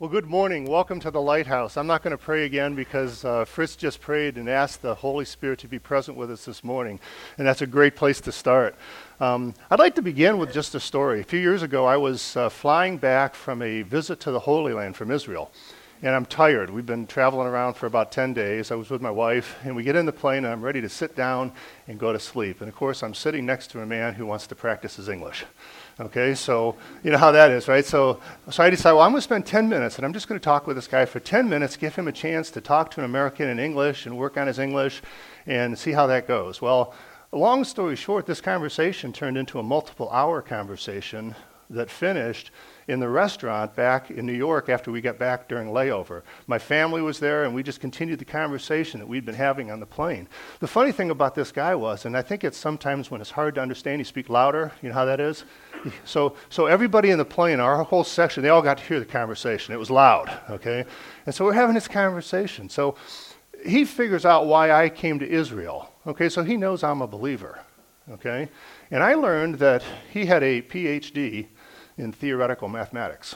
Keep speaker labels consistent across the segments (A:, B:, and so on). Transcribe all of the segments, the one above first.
A: Well, good morning. Welcome to the Lighthouse. I'm not going to pray again because Fritz just prayed and asked the Holy Spirit to be present with us this morning, and that's a great place to start. I'd like to begin with just a story. A few years ago, I was flying back from a visit to the Holy Land from Israel, and I'm tired. We've been traveling around for about 10 days. I was with my wife, and we get in the plane, and I'm ready to sit down and go to sleep. And, of course, I'm sitting next to a man who wants to practice his English. Okay, so you know how that is, right? So I decided, well, I'm going to spend 10 minutes, and I'm just going to talk with this guy for 10 minutes, give him a chance to talk to an American in English and work on his English and see how that goes. Well, long story short, this conversation turned into a multiple-hour conversation that finished in the restaurant back in New York after we got back during layover. My family was there, and we just continued the conversation that we'd been having on the plane. The funny thing about this guy was, and I think it's sometimes when it's hard to understand, you speak louder. You know how that is? So everybody in the plane, our whole section, they all got to hear the conversation. It was loud, okay? And so we're having this conversation. So he figures out why I came to Israel, okay? So he knows I'm a believer, okay? And I learned that he had a PhD in theoretical mathematics.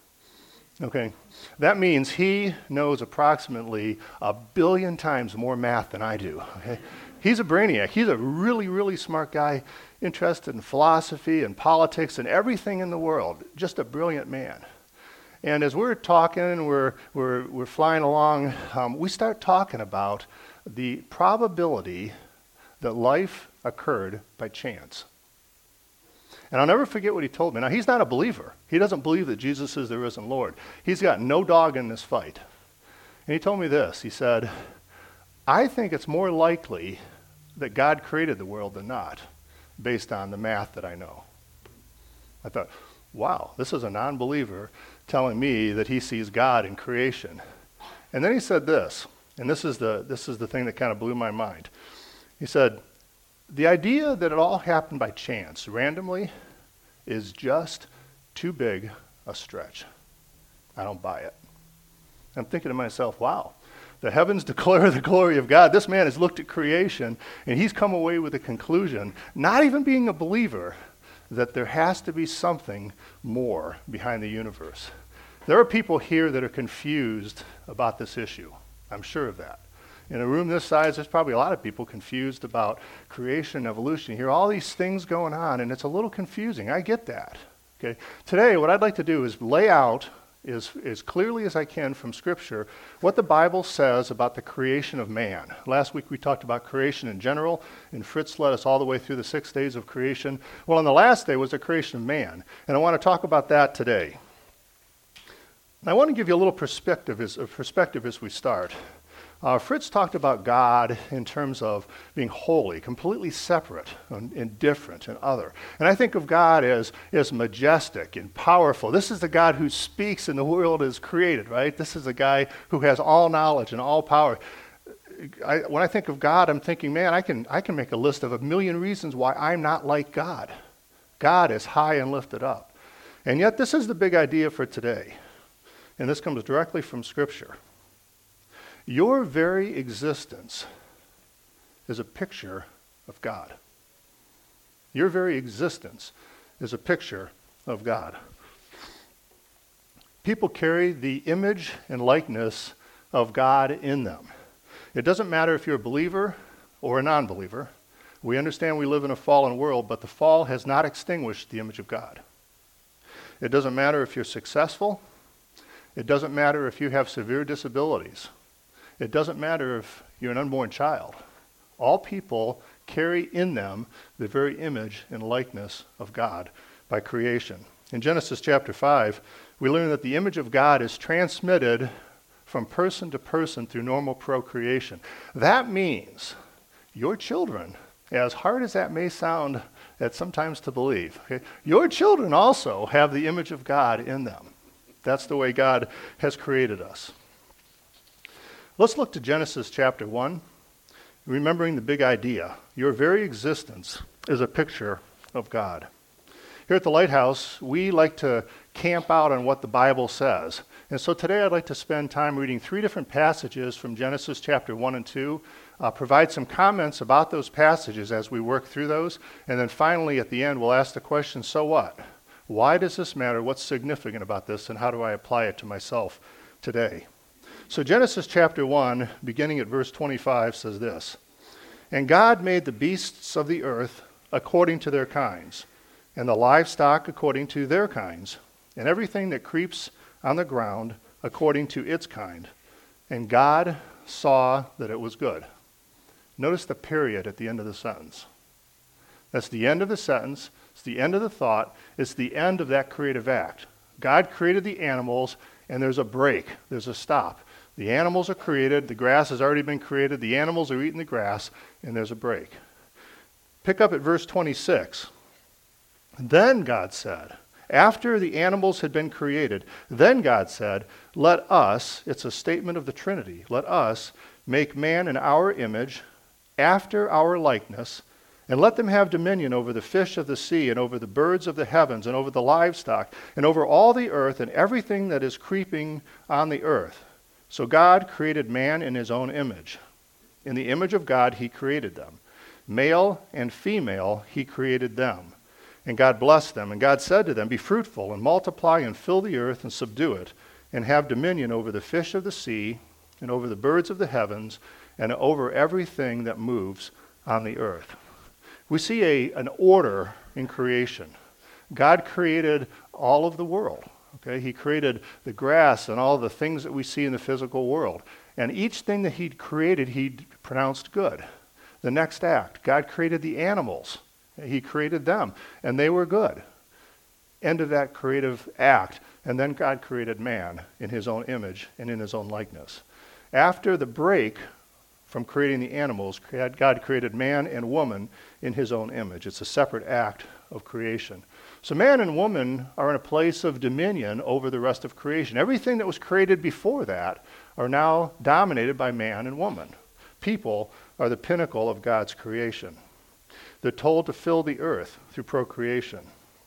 A: Okay, that means he knows approximately 1 billion times more math than I do. Okay? He's a brainiac. He's a really, really smart guy, interested in philosophy and politics and everything in the world. Just a brilliant man. And as we're talking, we're flying along, we start talking about the probability that life occurred by chance. And I'll never forget what he told me. Now, he's not a believer. He doesn't believe that Jesus is the risen Lord. He's got no dog in this fight. And he told me this. He said, I think it's more likely that God created the world than not, based on the math that I know. I thought, wow, this is a non-believer telling me that he sees God in creation. And then he said this, and this is the thing that kind of blew my mind. He said, the idea that it all happened by chance, randomly, is just too big a stretch. I don't buy it. I'm thinking to myself, wow, the heavens declare the glory of God. This man has looked at creation, and he's come away with a conclusion, not even being a believer, that there has to be something more behind the universe. There are people here that are confused about this issue. I'm sure of that. In a room this size, there's probably a lot of people confused about creation and evolution. You hear all these things going on, and it's a little confusing. I get that. Okay. Today, what I'd like to do is lay out as clearly as I can from Scripture what the Bible says about the creation of man. Last week we talked about creation in general, and Fritz led us all the way through the 6 days of creation. Well, on the last day was the creation of man, and I want to talk about that today. And I want to give you a little perspective as we start. Fritz talked about God in terms of being holy, completely separate and different and other. And I think of God as majestic and powerful. This is the God who speaks and the world is created, right? This is a guy who has all knowledge and all power. When I think of God, I'm thinking, man, I can make a list of 1 million reasons why I'm not like God. God is high and lifted up. And yet this is the big idea for today. And this comes directly from Scripture. Your very existence is a picture of God. Your very existence is a picture of God. People carry the image and likeness of God in them. It doesn't matter if you're a believer or a non-believer. We understand we live in a fallen world, but the fall has not extinguished the image of God. It doesn't matter if you're successful. It doesn't matter if you have severe disabilities. It doesn't matter if you're an unborn child. All people carry in them the very image and likeness of God by creation. In Genesis chapter 5, we learn that the image of God is transmitted from person to person through normal procreation. That means your children, as hard as that may sound at sometimes to believe, okay, your children also have the image of God in them. That's the way God has created us. Let's look to Genesis chapter 1, remembering the big idea. Your very existence is a picture of God. Here at the Lighthouse, we like to camp out on what the Bible says. And so today I'd like to spend time reading 3 different passages from Genesis chapter 1 and 2, provide some comments about those passages as we work through those, and then finally at the end we'll ask the question, so what? Why does this matter? What's significant about this, and how do I apply it to myself today? So Genesis chapter 1, beginning at verse 25, says this: "And God made the beasts of the earth according to their kinds, and the livestock according to their kinds, and everything that creeps on the ground according to its kind. And God saw that it was good." Notice the period at the end of the sentence. That's the end of the sentence. It's the end of the thought. It's the end of that creative act. God created the animals, and there's a break. There's a stop. The animals are created. The grass has already been created. The animals are eating the grass, and there's a break. Pick up at verse 26. "Then God said," after the animals had been created, "then God said, let us," it's a statement of the Trinity, "let us make man in our image, after our likeness, and let them have dominion over the fish of the sea, and over the birds of the heavens, and over the livestock, and over all the earth, and everything that is creeping on the earth." So God created man in his own image. In the image of God he created them. Male and female he created them. And God blessed them, and God said to them, "Be fruitful, and multiply, and fill the earth, and subdue it, and have dominion over the fish of the sea, and over the birds of the heavens, and over everything that moves on the earth." We see an order in creation. God created all of the world. Okay? He created the grass and all the things that we see in the physical world. And each thing that he created, he pronounced good. The next act, God created the animals. He created them, and they were good. End of that creative act. And then God created man in his own image and in his own likeness. After the break from creating the animals, God created man and woman in his own image. It's a separate act of creation. So man and woman are in a place of dominion over the rest of creation. Everything that was created before that are now dominated by man and woman. People are the pinnacle of God's creation. They're told to fill the earth through procreation.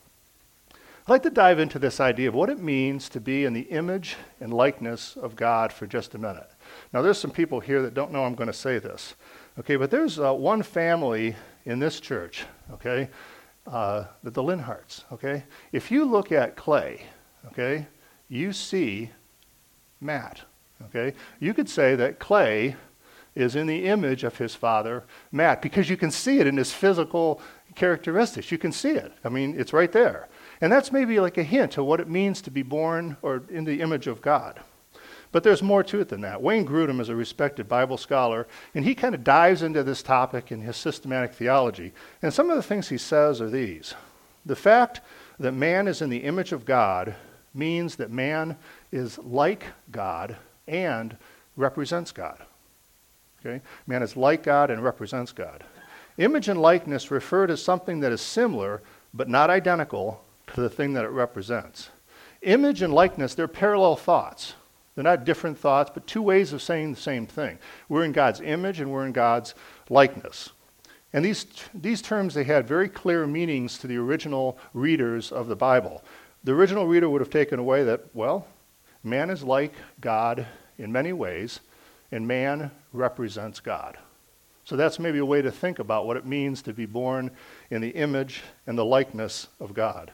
A: I'd like to dive into this idea of what it means to be in the image and likeness of God for just a minute. Now, there's some people here that don't know I'm going to say this, okay? But there's one family in this church, okay, the Linharts, okay? If you look at Clay, okay, you see Matt, okay? You could say that Clay is in the image of his father, Matt, because you can see it in his physical characteristics. You can see it. I mean, it's right there. And that's maybe like a hint of what it means to be born or in the image of God. But there's more to it than that. Wayne Grudem is a respected Bible scholar, and he kind of dives into this topic in his systematic theology. And some of the things he says are these. The fact that man is in the image of God means that man is like God and represents God. Okay? Man is like God and represents God. Image and likeness refer to something that is similar but not identical to the thing that it represents. Image and likeness, they're parallel thoughts. They're not different thoughts, but two ways of saying the same thing. We're in God's image and we're in God's likeness. And these terms, they had very clear meanings to the original readers of the Bible. The original reader would have taken away that, well, man is like God in many ways, and man represents God. So that's maybe a way to think about what it means to be born in the image and the likeness of God.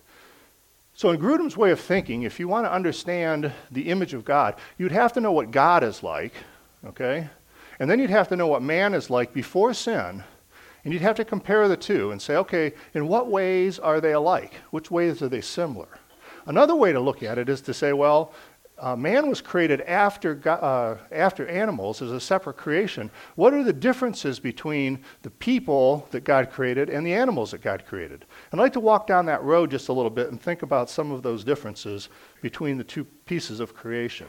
A: So in Grudem's way of thinking, if you want to understand the image of God, you'd have to know what God is like, okay? And then you'd have to know what man is like before sin, and you'd have to compare the two and say, okay, in what ways are they alike? Which ways are they similar? Another way to look at it is to say, well, man was created after animals as a separate creation. What are the differences between the people that God created and the animals that God created? I'd like to walk down that road just a little bit and think about some of those differences between the two pieces of creation.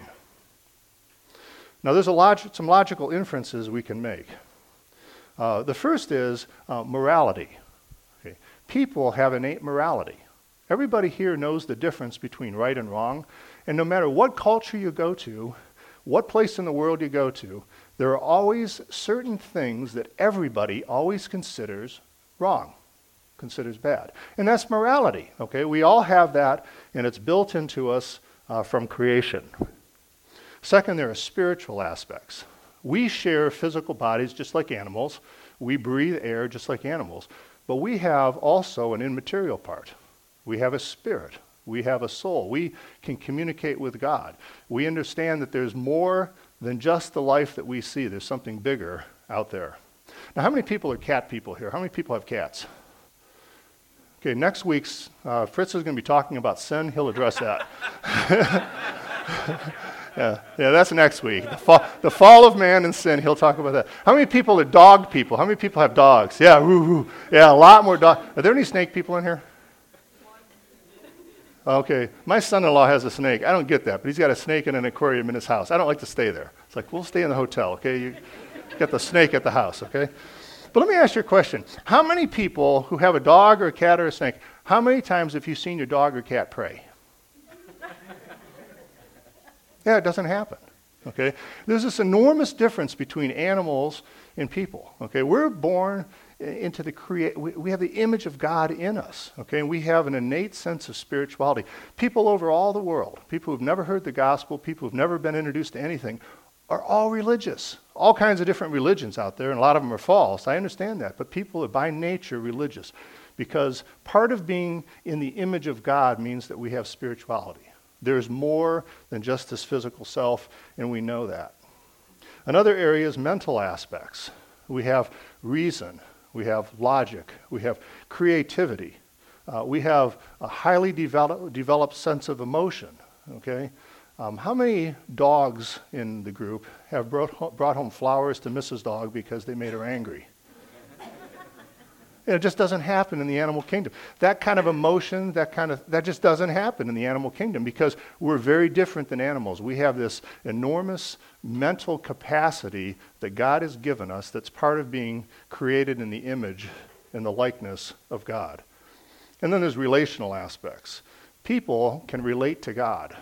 A: Now, there's some logical inferences we can make. The first is morality. Okay. People have innate morality. Everybody here knows the difference between right and wrong. And no matter what culture you go to, what place in the world you go to, there are always certain things that everybody always considers wrong, considers bad. And that's morality, okay? We all have that, and it's built into us from creation. Second, there are spiritual aspects. We share physical bodies just like animals. We breathe air just like animals. But we have also an immaterial part. We have a spirit. We have a soul. We can communicate with God. We understand that there's more than just the life that we see. There's something bigger out there. Now, how many people are cat people here? How many people have cats? Okay, next week's, Fritz is going to be talking about sin. He'll address that. Yeah, that's next week. The fall of man and sin, he'll talk about that. How many people are dog people? How many people have dogs? Yeah, woo-hoo. Yeah, a lot more dogs. Are there any snake people in here? Okay, my son-in-law has a snake. I don't get that, but he's got a snake in an aquarium in his house. I don't like to stay there. It's like, we'll stay in the hotel, okay? You got the snake at the house, okay? But let me ask you a question. How many people who have a dog or a cat or a snake, how many times have you seen your dog or cat pray? Yeah, it doesn't happen, okay? There's this enormous difference between animals and people, okay? We're born into we have the image of God in us, okay? And we have an innate sense of spirituality. People over all the world, people who've never heard the gospel, people who've never been introduced to anything, are all religious. All kinds of different religions out there, and a lot of them are false. I understand that. But people are by nature religious because part of being in the image of God means that we have spirituality. There's more than just this physical self, and we know that. Another area is mental aspects. We have reason. We have logic. We have creativity. We have a highly developed sense of emotion, okay? How many dogs in the group have brought home flowers to Mrs. Dog because they made her angry? It just doesn't happen in the animal kingdom. That kind of emotion, that just doesn't happen in the animal kingdom because we're very different than animals. We have this enormous mental capacity that God has given us that's part of being created in the image and the likeness of God. And then there's relational aspects. People can relate to God.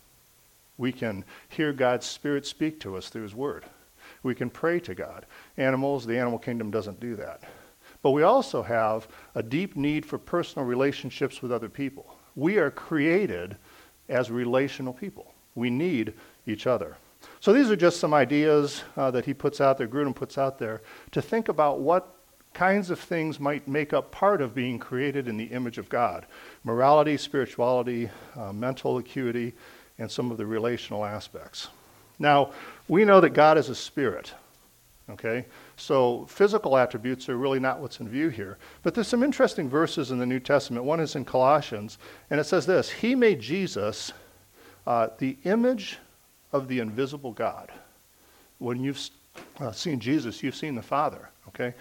A: We can hear God's Spirit speak to us through His Word. We can pray to God. Animals, the animal kingdom doesn't do that. But we also have a deep need for personal relationships with other people. We are created as relational people. We need each other. So these are just some ideas that he puts out there, Grudem puts out there, to think about what kinds of things might make up part of being created in the image of God. Morality, spirituality, mental acuity, and some of the relational aspects. Now, we know that God is a spirit. Okay, so physical attributes are really not what's in view here. But there's some interesting verses in the New Testament. One is in Colossians, and it says this: He made Jesus the image of the invisible God. When you've seen Jesus, you've seen the Father, okay,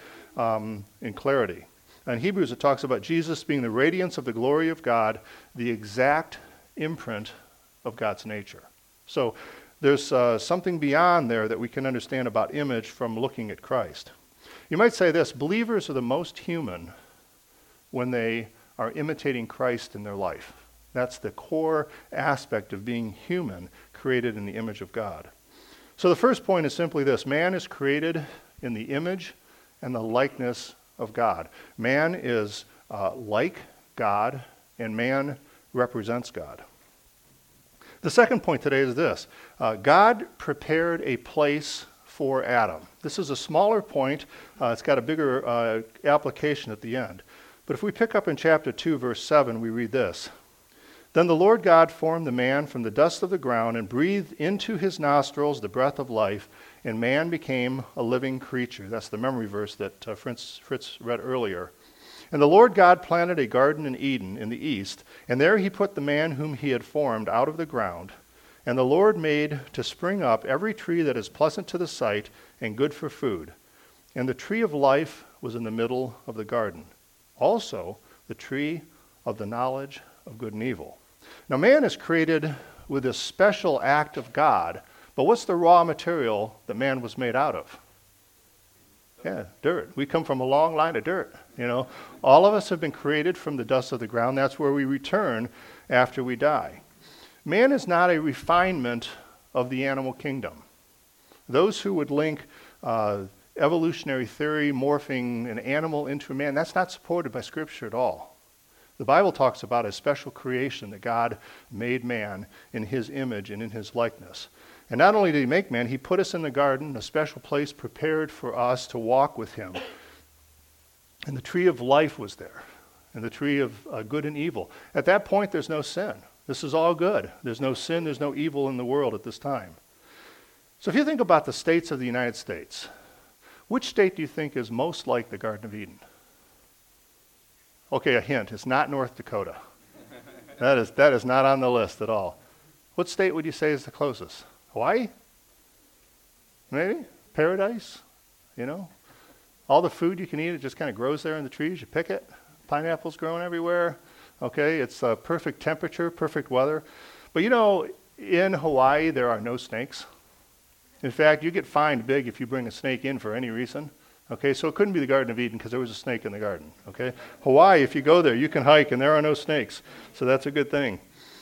A: in clarity. In Hebrews, it talks about Jesus being the radiance of the glory of God, the exact imprint of God's nature. So there's something beyond there that we can understand about image from looking at Christ. You might say this: believers are the most human when they are imitating Christ in their life. That's the core aspect of being human, created in the image of God. So the first point is simply this: man is created in the image and the likeness of God. Man is like God, and man represents God. The second point today is this: God prepared a place for Adam. This is a smaller point. It's got a bigger application at the end. But if we pick up in chapter 2, verse 7, we read this: Then the Lord God formed the man from the dust of the ground and breathed into his nostrils the breath of life, and man became a living creature. That's the memory verse that Fritz read earlier. And the Lord God planted a garden in Eden in the east, and there he put the man whom he had formed out of the ground. And the Lord made to spring up every tree that is pleasant to the sight and good for food. And the tree of life was in the middle of the garden. Also the tree of the knowledge of good and evil. Now man is created with this special act of God, but what's the raw material that man was made out of? Yeah, dirt. We come from a long line of dirt, you know. All of us have been created from the dust of the ground. That's where we return after we die. Man is not a refinement of the animal kingdom. Those who would link evolutionary theory, morphing an animal into a man, that's not supported by Scripture at all. The Bible talks about a special creation that God made man in his image and in his likeness. And not only did he make man, he put us in the garden, a special place prepared for us to walk with him. And the tree of life was there. and the tree of good and evil. At that point, there's no sin. This is all good. There's no sin, there's no evil in the world at this time. So if you think about the states of the United States, which state do you think is most like the Garden of Eden? Okay, a hint. It's not North Dakota. That is not on the list at all. What state would you say is the closest? Hawaii? Maybe? Paradise? You know? All the food you can eat, it just kind of grows there in the trees. You pick it. Pineapples growing everywhere. Okay, it's perfect temperature, perfect weather. But you know, in Hawaii, there are no snakes. In fact, you get fined big if you bring a snake in for any reason. Okay, so it couldn't be the Garden of Eden because there was a snake in the garden. Okay, Hawaii, if you go there, you can hike and there are no snakes. So that's a good thing.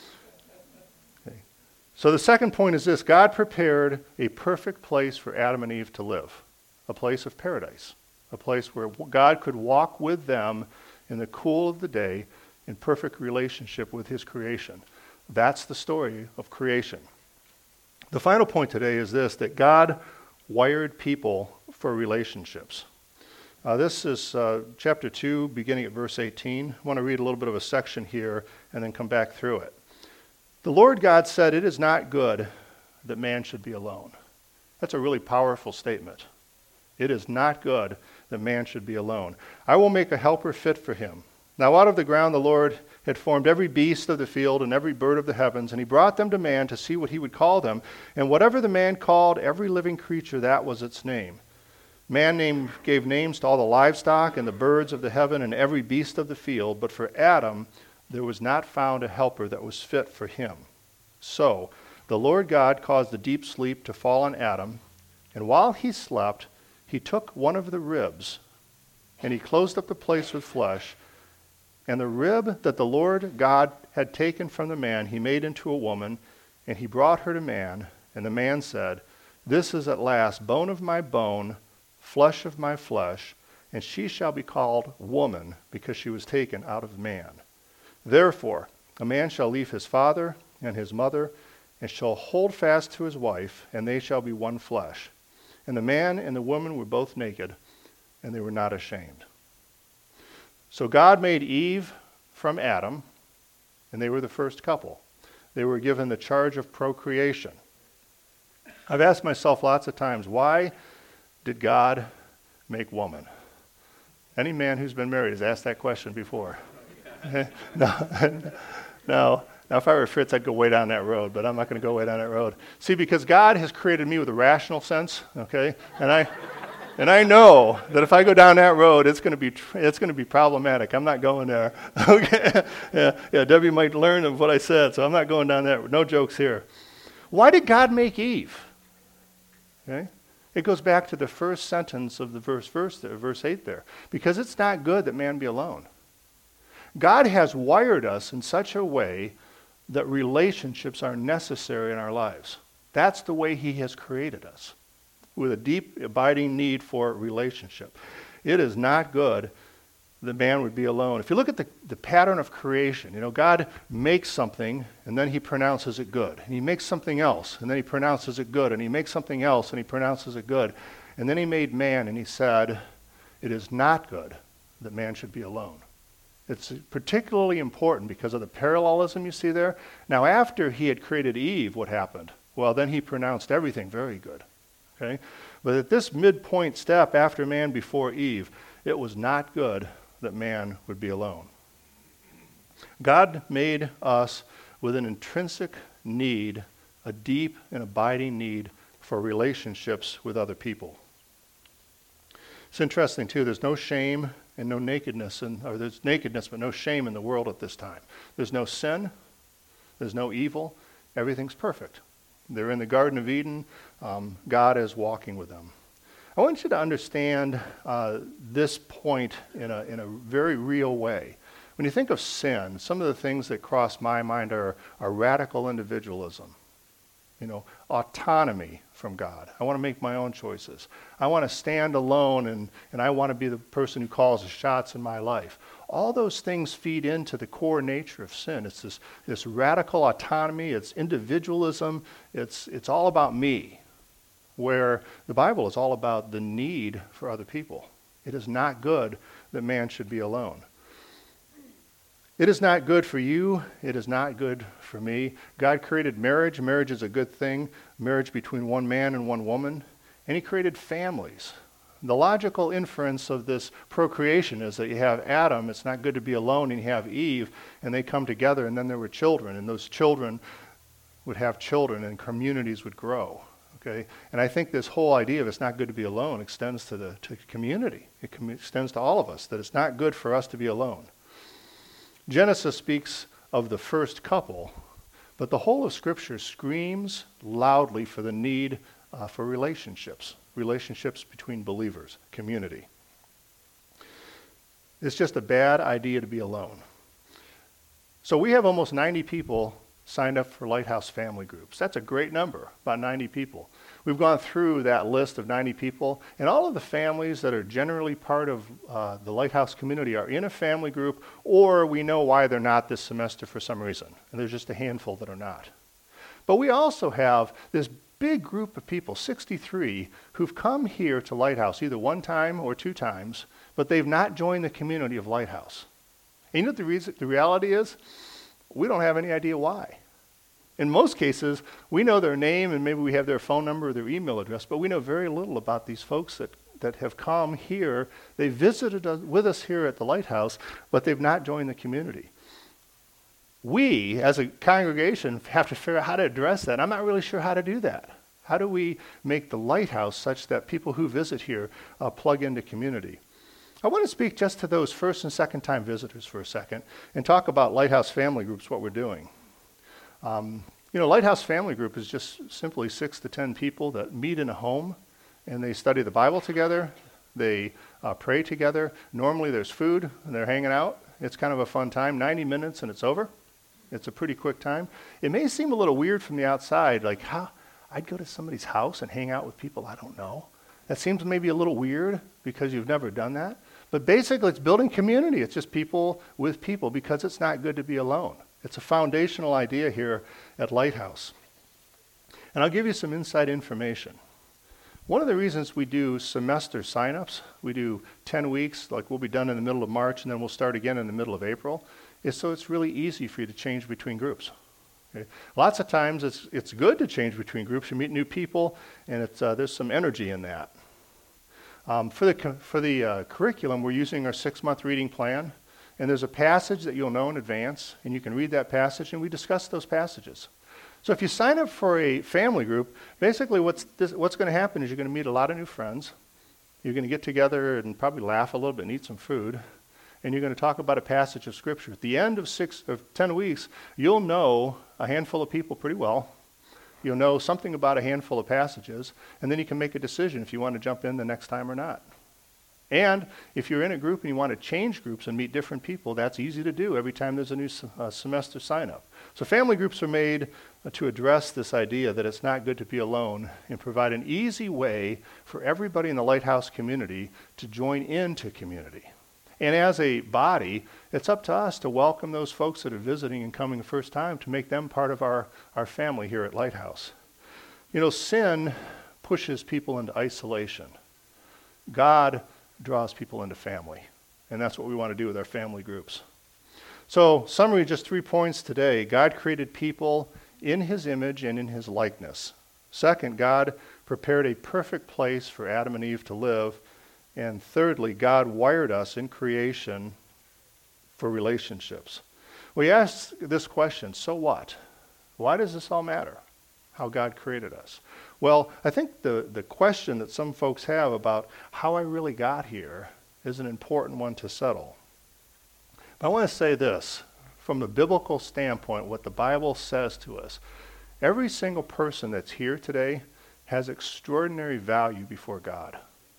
A: Okay. So the second point is this: God prepared a perfect place for Adam and Eve to live, a place of paradise, a place where God could walk with them in the cool of the day in perfect relationship with his creation. That's the story of creation. The final point today is this, that God wired people for relationships. This is chapter 2, beginning at verse 18. I want to read a little bit of a section here and then come back through it. The Lord God said, "It is not good that man should be alone." That's a really powerful statement. It is not good that man should be alone. I will make a helper fit for him. Now out of the ground the Lord had formed every beast of the field and every bird of the heavens, and he brought them to man to see what he would call them. And whatever the man called every living creature, that was its name. Man gave names to all the livestock and the birds of the heaven and every beast of the field, but for Adam there was not found a helper that was fit for him. So the Lord God caused a deep sleep to fall on Adam, and while he slept, he took one of the ribs, and he closed up the place with flesh. And the rib that the Lord God had taken from the man, he made into a woman, and he brought her to man. And the man said, "This is at last bone of my bone, flesh of my flesh, and she shall be called woman, because she was taken out of man. Therefore, a man shall leave his father and his mother, and shall hold fast to his wife, and they shall be one flesh. And the man and the woman were both naked, and they were not ashamed." So God made Eve from Adam, and they were the first couple. They were given the charge of procreation. I've asked myself lots of times, why did God make woman? Any man who's been married has asked that question before. No. Now, if I were Fritz, I'd go way down that road, but I'm not going to go way down that road. See, because God has created me with a rational sense, okay? And I know that if I go down that road, it's going to be problematic. I'm not going there. Okay? Yeah, Debbie might learn of what I said, so I'm not going down that road. No jokes here. Why did God make Eve? Okay? It goes back to the first sentence of the verse 8 there. Because it's not good that man be alone. God has wired us in such a way that relationships are necessary in our lives. That's the way he has created us, with a deep, abiding need for relationship. It is not good that man would be alone. If you look at the pattern of creation, God makes something, and then he pronounces it good. And he makes something else, and then he pronounces it good. And he makes something else, and he pronounces it good. And then he made man, and he said, "It is not good that man should be alone." It's particularly important because of the parallelism you see there. Now, after he had created Eve, what happened? Well, then he pronounced everything very good. Okay? But at this midpoint step after man before Eve, it was not good that man would be alone. God made us with an intrinsic need, a deep and abiding need for relationships with other people. It's interesting, too, there's no shame and no nakedness, or there's nakedness but no shame in the world at this time. There's no sin, there's no evil, everything's perfect. They're in the Garden of Eden. God is walking with them. I want you to understand this point in a very real way. When you think of sin, some of the things that cross my mind are radical individualism. Autonomy from God. I want to make my own choices. I want to stand alone and I want to be the person who calls the shots in my life. All those things feed into the core nature of sin. It's this radical autonomy, it's individualism, it's all about me, where the Bible is all about the need for other people. It is not good that man should be alone. It is not good for you. It is not good for me. God created marriage. Marriage is a good thing. Marriage between one man and one woman. And he created families. The logical inference of this procreation is that you have Adam, it's not good to be alone, and you have Eve, and they come together, and then there were children, and those children would have children, and communities would grow. Okay? And I think this whole idea of it's not good to be alone extends to the community. It extends to all of us, that it's not good for us to be alone. Genesis speaks of the first couple, but the whole of Scripture screams loudly for the need for relationships between believers, community. It's just a bad idea to be alone. So we have almost 90 people signed up for Lighthouse family groups. That's a great number, about 90 people. We've gone through that list of 90 people, and all of the families that are generally part of the Lighthouse community are in a family group, or we know why they're not this semester for some reason. And there's just a handful that are not. But we also have this big group of people, 63, who've come here to Lighthouse either one time or two times, but they've not joined the community of Lighthouse. And you know what the reality is? We don't have any idea why. In most cases, we know their name and maybe we have their phone number or their email address, but we know very little about these folks that have come here. They visited with us here at the Lighthouse, but they've not joined the community. We, as a congregation, have to figure out how to address that. I'm not really sure how to do that. How do we make the Lighthouse such that people who visit here plug into community? I want to speak just to those first and second time visitors for a second and talk about Lighthouse family groups, what we're doing. Lighthouse family group is just simply 6 to 10 people that meet in a home and they study the Bible together. They pray together. Normally there's food and they're hanging out. It's kind of a fun time, 90 minutes and it's over. It's a pretty quick time. It may seem a little weird from the outside, like how I'd go to somebody's house and hang out with people I don't know. That seems maybe a little weird because you've never done that. But basically it's building community. It's just people with people because it's not good to be alone. It's a foundational idea here at Lighthouse. And I'll give you some inside information. One of the reasons we do semester signups, we do 10 weeks, like we'll be done in the middle of March and then we'll start again in the middle of April, is so it's really easy for you to change between groups. Okay? Lots of times it's good to change between groups. You meet new people, and there's some energy in that. For the curriculum, we're using our 6-month reading plan, and there's a passage that you'll know in advance, and you can read that passage, and we discuss those passages. So if you sign up for a family group, basically what's going to happen is you're going to meet a lot of new friends. You're going to get together and probably laugh a little bit and eat some food. And you're going to talk about a passage of Scripture. At the end of 10 weeks, you'll know a handful of people pretty well. You'll know something about a handful of passages, and then you can make a decision if you want to jump in the next time or not. And if you're in a group and you want to change groups and meet different people, that's easy to do every time there's a new semester sign-up. So family groups are made to address this idea that it's not good to be alone and provide an easy way for everybody in the Lighthouse community to join into community. And as a body, it's up to us to welcome those folks that are visiting and coming the first time to make them part of our family here at Lighthouse. Sin pushes people into isolation. God draws people into family. And that's what we want to do with our family groups. So, summary, just 3 points today. God created people in his image and in his likeness. Second, God prepared a perfect place for Adam and Eve to live. And thirdly, God wired us in creation for relationships. We ask this question, so what? Why does this all matter? How God created us? Well, I think the question that some folks have about how I really got here is an important one to settle. But I want to say this, from a biblical standpoint, what the Bible says to us. Every single person that's here today has extraordinary value before God.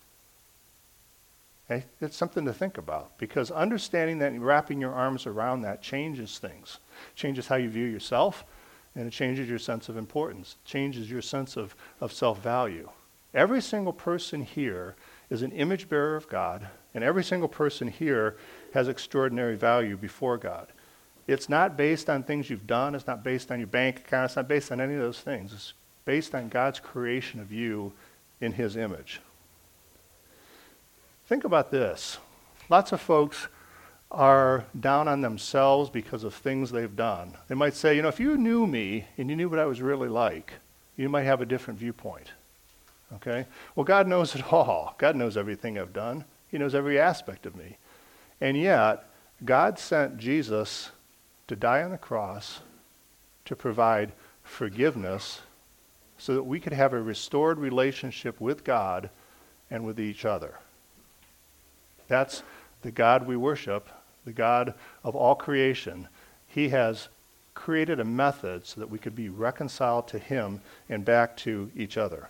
A: Okay? It's something to think about, because understanding that and wrapping your arms around that changes things. Changes how you view yourself, and it changes your sense of importance, changes your sense of self-value. Every single person here is an image bearer of God, and every single person here has extraordinary value before God. It's not based on things you've done, it's not based on your bank account, it's not based on any of those things. It's based on God's creation of you in his image. Think about this. Lots of folks are down on themselves because of things they've done. They might say, if you knew me and you knew what I was really like, you might have a different viewpoint. Okay? Well, God knows it all. God knows everything I've done. He knows every aspect of me. And yet, God sent Jesus to die on the cross to provide forgiveness so that we could have a restored relationship with God and with each other. That's the God we worship, the God of all creation. He has created a method so that we could be reconciled to him and back to each other.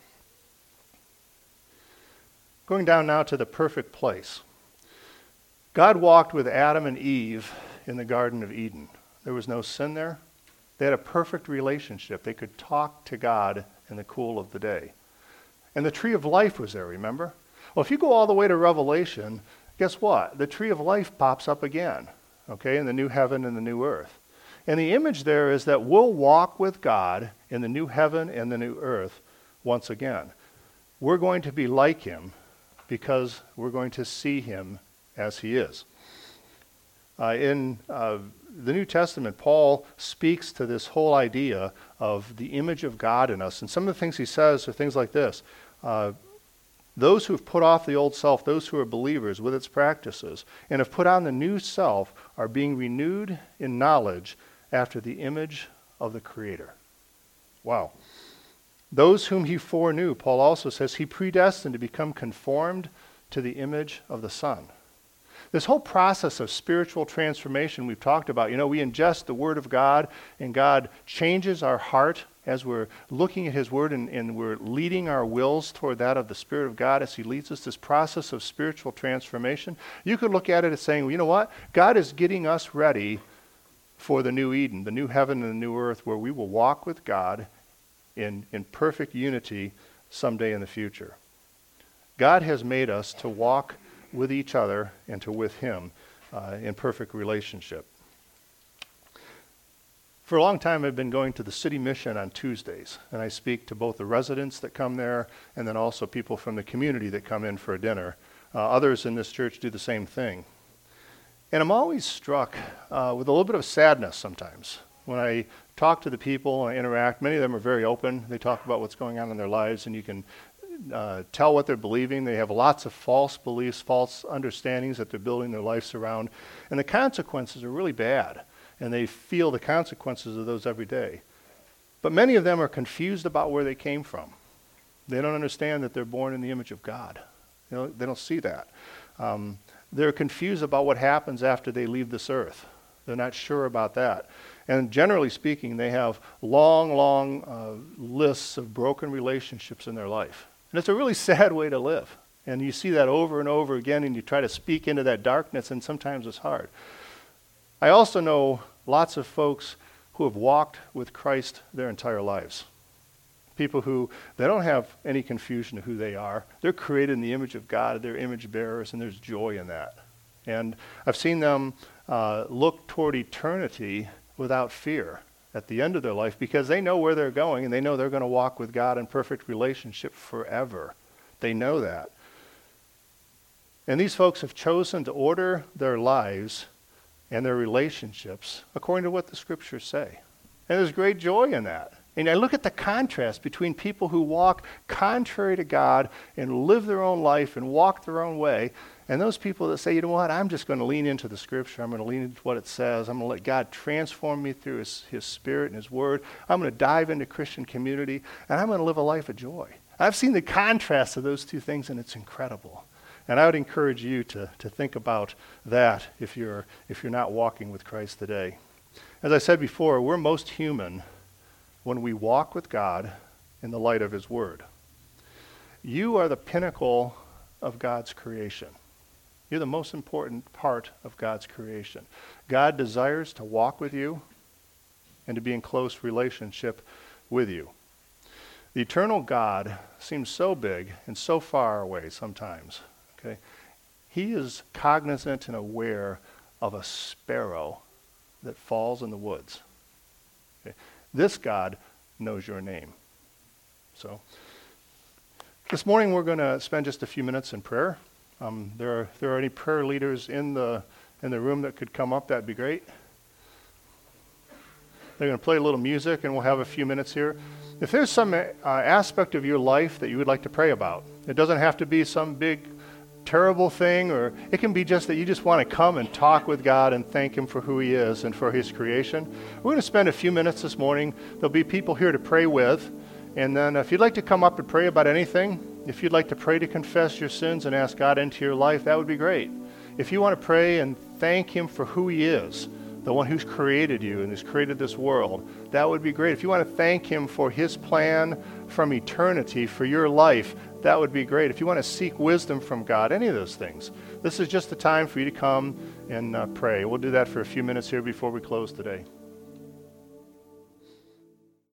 A: Going down now to the perfect place. God walked with Adam and Eve in the Garden of Eden. There was no sin there. They had a perfect relationship. They could talk to God in the cool of the day. And the tree of life was there, remember? Well, if you go all the way to Revelation, guess what? The tree of life pops up again, okay, in the new heaven and the new earth. And the image there is that we'll walk with God in the new heaven and the new earth once again. We're going to be like him because we're going to see him as he is. In the New Testament, Paul speaks to this whole idea of the image of God in us. And some of the things he says are things like this. Those who have put off the old self, those who are believers with its practices, and have put on the new self, are being renewed in knowledge after the image of the Creator. Wow. Those whom he foreknew, Paul also says, he predestined to become conformed to the image of the Son. This whole process of spiritual transformation we've talked about, we ingest the Word of God, and God changes our heart as we're looking at his Word, and we're leading our wills toward that of the Spirit of God as he leads us, this process of spiritual transformation. You could look at it as saying, well, you know what? God is getting us ready for the new Eden, the new heaven and the new earth, where we will walk with God in perfect unity someday in the future. God has made us to walk with each other and to with him in perfect relationship. For a long time, I've been going to the City Mission on Tuesdays, and I speak to both the residents that come there and then also people from the community that come in for a dinner. Others in this church do the same thing. And I'm always struck with a little bit of sadness sometimes. When I talk to the people and I interact, many of them are very open. They talk about what's going on in their lives, and you can tell what they're believing. They have lots of false beliefs, false understandings that they're building their lives around. And the consequences are really bad. And they feel the consequences of those every day. But many of them are confused about where they came from. They don't understand that they're born in the image of God. They don't see that. They're confused about what happens after they leave this earth. They're not sure about that. And generally speaking, they have long lists of broken relationships in their life. And it's a really sad way to live. And you see that over and over again, and you try to speak into that darkness, and sometimes it's hard. I also know lots of folks who have walked with Christ their entire lives. People who, they don't have any confusion of who they are. They're created in the image of God. They're image bearers, and there's joy in that. And I've seen them look toward eternity without fear at the end of their life because they know where they're going, and they know they're going to walk with God in perfect relationship forever. They know that. And these folks have chosen to order their lives and their relationships according to what the scriptures say. And there's great joy in that. And I look at the contrast between people who walk contrary to God and live their own life and walk their own way, and those people that say, you know what, I'm just going to lean into the scripture. I'm going to lean into what it says. I'm going to let God transform me through his spirit and his word. I'm going to dive into Christian community, and I'm going to live a life of joy. I've seen the contrast of those two things, and it's incredible. And I would encourage you to think about that if you're not walking with Christ today. As I said before, we're most human when we walk with God in the light of his word. You are the pinnacle of God's creation. You're the most important part of God's creation. God desires to walk with you and to be in close relationship with you. The eternal God seems so big and so far away sometimes. Okay? He is cognizant and aware of a sparrow that falls in the woods. Okay? This God knows your name. So, this morning we're going to spend just a few minutes in prayer. There are any prayer leaders in the in the room that could come up, that'd be great. They're going to play a little music, and we'll have a few minutes here. If there's some aspect of your life that you would like to pray about, it doesn't have to be some big, terrible thing, or it can be just that you just want to come and talk with God and thank Him for who He is and for His creation. We're going to spend a few minutes this morning. There'll be people here to pray with. And then if you'd like to come up and pray about anything, if you'd like to pray to confess your sins and ask God into your life, that would be great. If you want to pray and thank Him for who He is, the one who's created you and who's created this world, that would be great. If you want to thank Him for His plan from eternity for your life, that would be great. If you want to seek wisdom from God, any of those things, this is just the time for you to come and pray. We'll do that for a few minutes here before we close today.